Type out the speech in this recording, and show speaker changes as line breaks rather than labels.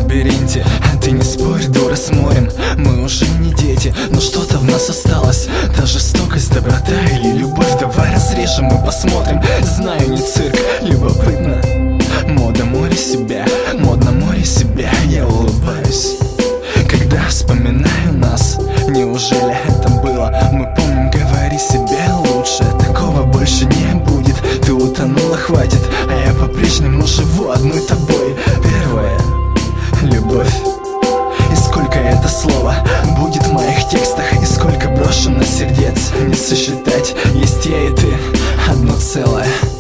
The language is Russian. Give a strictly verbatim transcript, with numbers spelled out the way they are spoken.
лабиринте. Ты не спорь, дура, с морем, мы уже не дети, но что-то в нас осталось. Та жестокость, доброта или любовь. Давай разрежем и посмотрим. Знаю, не цирк, любопытно. Мода море себя, модно море себя. Я улыбаюсь, когда вспоминаю нас. Неужели это было? Мы помним, говори себе лучше. Такого больше не будет. Ты утонула, хватит, а я по-прежнему живу одной тобой. Первая любовь. И сколько это слово будет в моих текстах, и сколько брошено сердец не сосчитать. Есть я и ты, одно целое.